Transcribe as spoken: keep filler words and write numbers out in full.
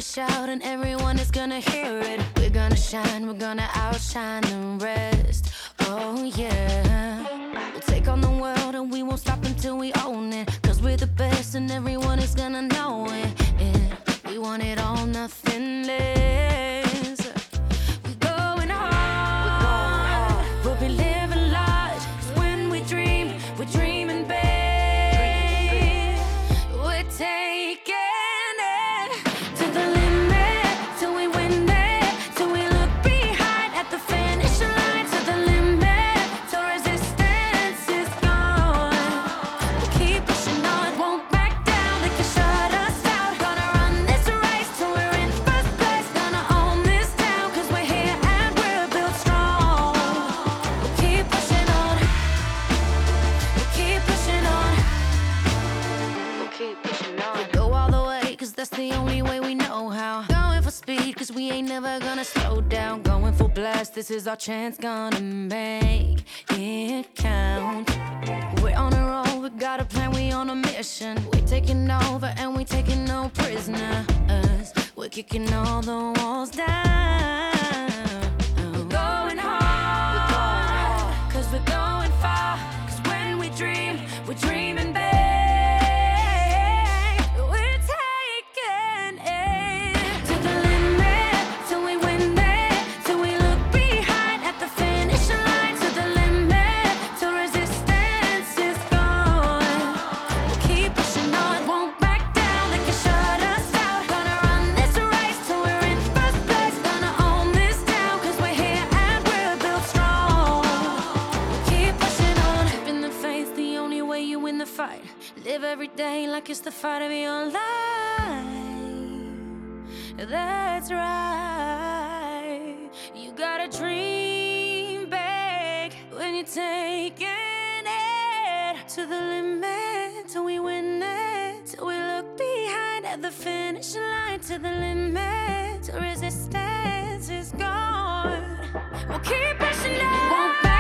shout and everyone is gonna hear it. We're gonna shine, we're gonna outshine the rest. Oh yeah. We'll take on the world and we won't stop until we own it. Cause we're the best and everyone is gonna know it. Yeah. We want it all, nothing less. We're going hard. We're going hard. We'll be living large. 'Cause when we dream, we're dreaming big. We're taking it to the limit till we win it. Till we look behind at the finish line. To the limit till resistance is gone. We'll keep pushing on, won't back down. They can shut us out. Gonna run this race till we're in first place. Gonna own this town 'cause we're here and we're built strong. We'll keep pushing on. We'll keep pushing on. We'll keep pushing on. We'll go all the way 'cause that's the only way we know how. Going for speed 'cause we ain't never gonna slow down. Going full blast, this is our chance, gonna make it count. We're on a roll, we got a plan, we on a mission. We're taking over and we taking no prisoners. We're kicking all the walls down. We're going hard. We're going hard 'cause we're going far. 'Cause when we dream, we're dreaming big. We're taking it to the limit till we win it. Till we look behind at the finish line. To the limit till resistance is gone. We'll keep pushing on, won't back down. They can shut us out. Gonna run this race till we're in first place. Gonna own this town 'cause we're here and we're built strong. We'll keep pushing on. Keep in the faith, the only way you win the fight. Live every day like it's the fight of your life. That's right. You gotta dream big when you're taking it to the limit till we win it. Till we look behind at the finish line. To the limit till resistance is gone. We'll keep pushing on. Won't back